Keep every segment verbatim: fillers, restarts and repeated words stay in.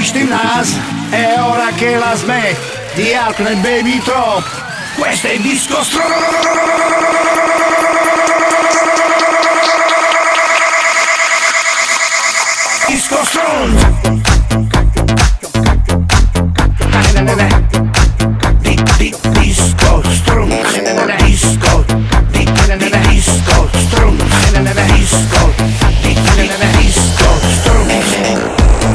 pulisci il naso, è ora che la smetti di alcol baby troppo. Questo è disco stronzo. Disco stronzo. Disco stronzo. Disco. Disco stronzo. Disco. Disco stronzo.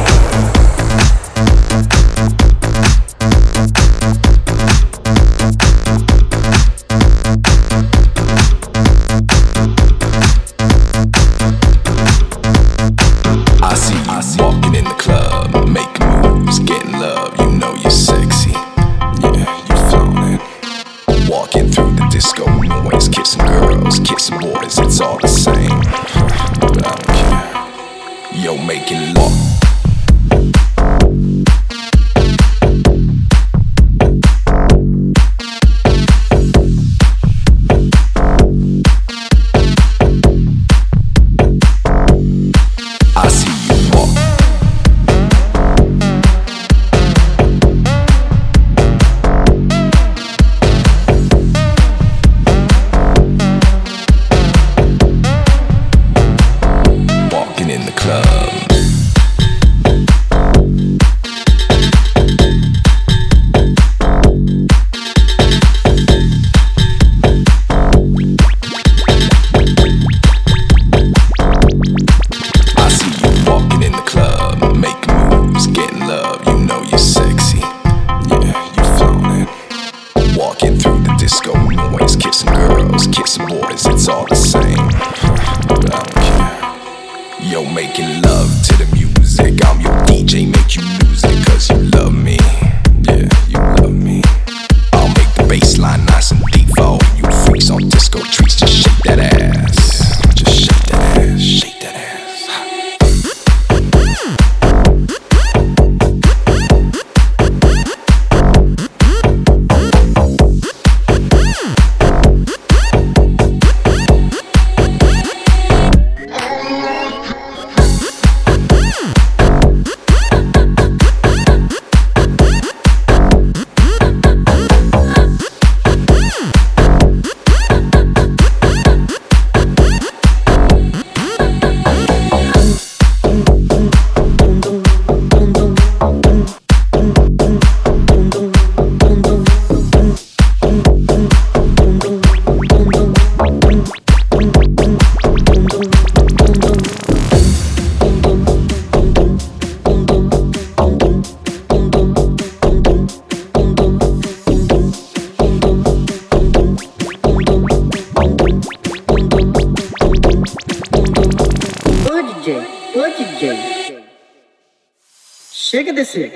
Chega desse.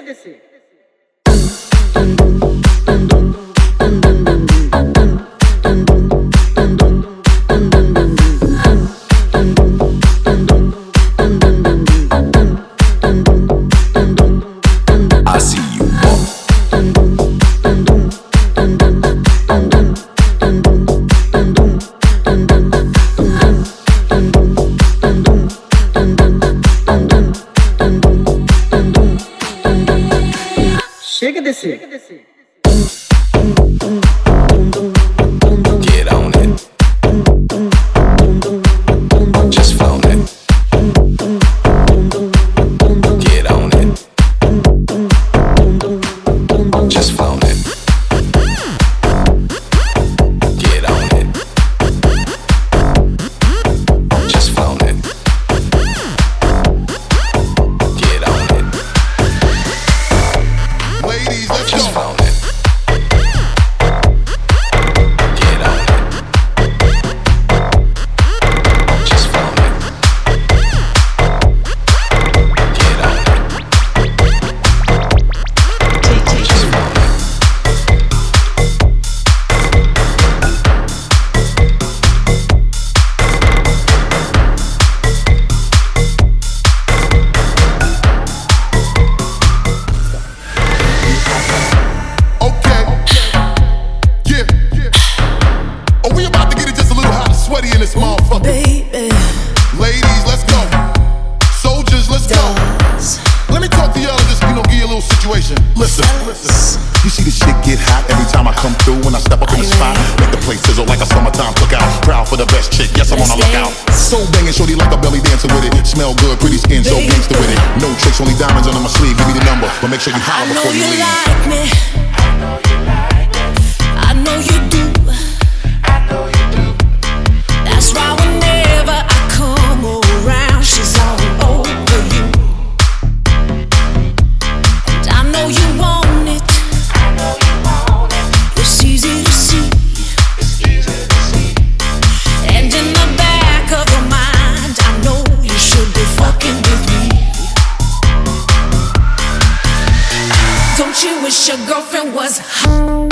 Chega desse. Get on it. Just phone it. Get on it. Just phone it. Get on it. Just phone it. Get on it. Ladies, let's Just go. phone it. Get on it. Just phone it. Get on it. Just phone it. Okay. Yeah. Oh, we about to get it just a little hot and sweaty in this motherfucker. Baby, Ladies, let's go. Soldiers, let's go. does Let me talk to y'all and just, you know, So banging, shorty like a belly dancer with it. Smell good, pretty skin, so gangster with it. No tricks, only diamonds under my sleeve. Give me the number, but make sure you holler before you leave. Like me. I know you do. I know you do. That's why whenever I come around, she's all over you. And I know you want it. I know you want it. It's easy to see. It's easy to see. And in the back of your mind, I know you should be fucking with me. Don't you wish your girlfriend was hot?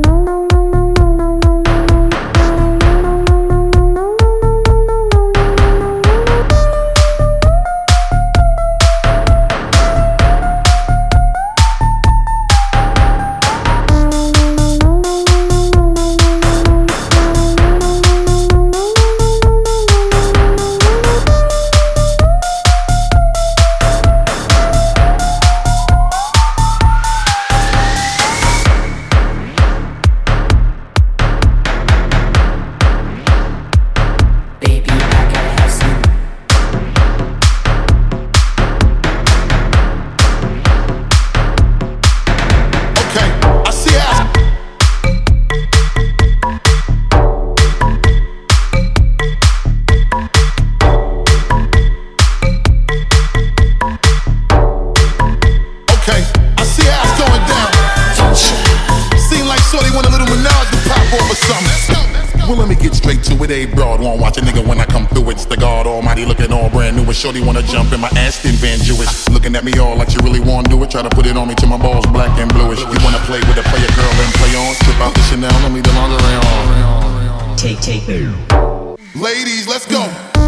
Shorty wanna jump in my Aston Van Jewish. Looking at me all like you really wanna do it. Try to put it on me till my balls black and bluish. You wanna play with a player girl and play on. Trip out the Chanel, let me the lingerie on. Take, take, take. Ladies, let's go.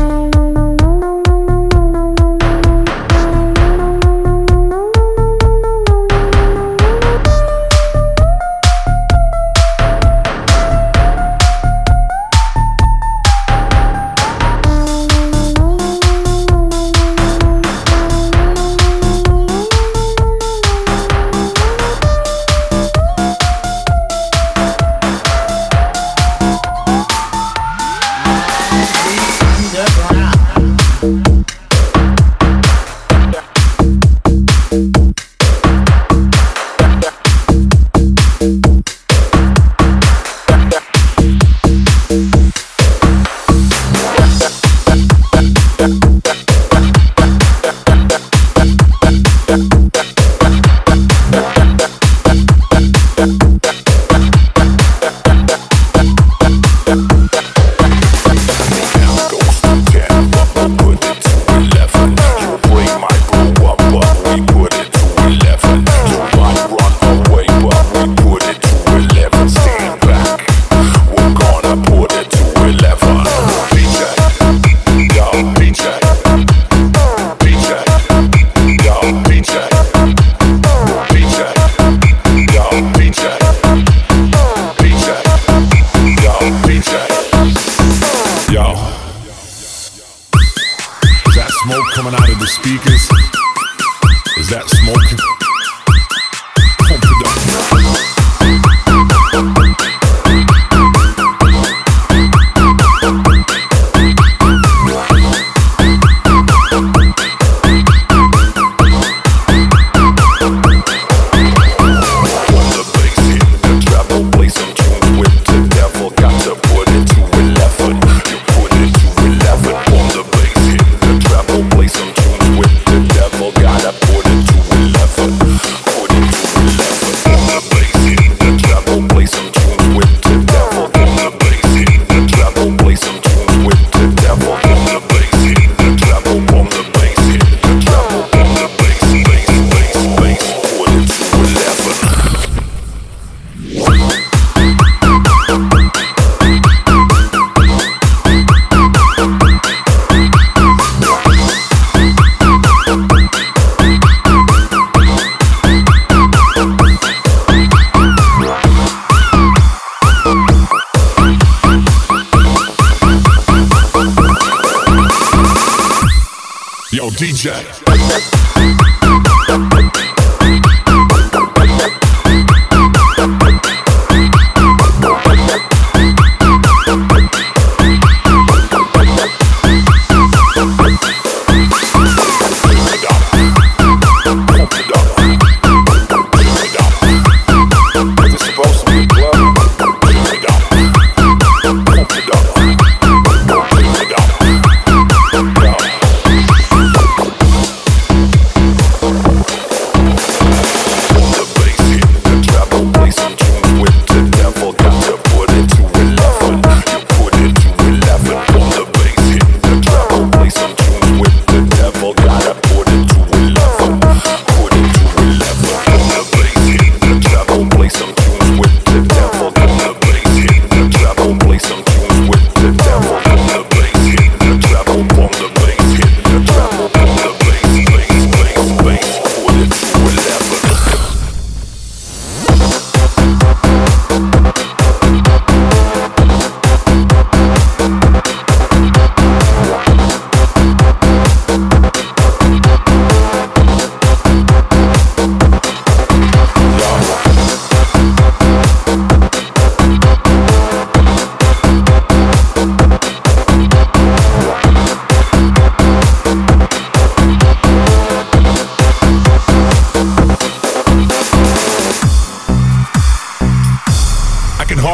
D J.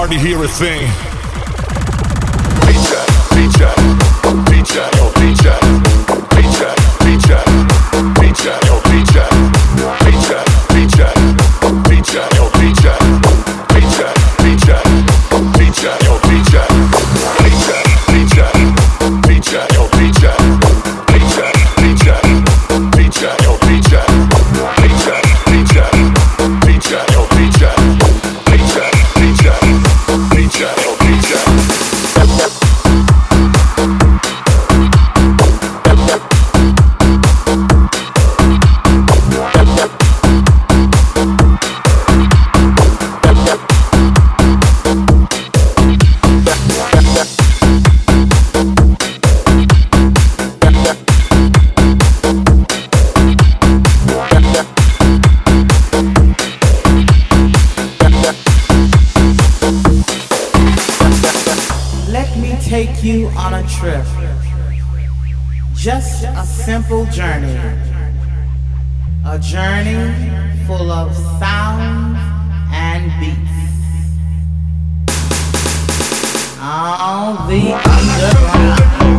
party here a thing. Pizza, pizza, pizza, oh pizza, pizza, pizza, pizza, oh pizza, pizza, pizza, pizza, oh pizza, pizza, pizza, pizza, oh pizza, pizza, pizza, pizza, oh pizza, pizza, pizza, pizza, oh pizza, pizza, pizza, pizza, oh pizza, pizza, pizza, pizza, oh pizza. Take you on a trip, just a simple journey, a journey full of sounds and beats. All the underground.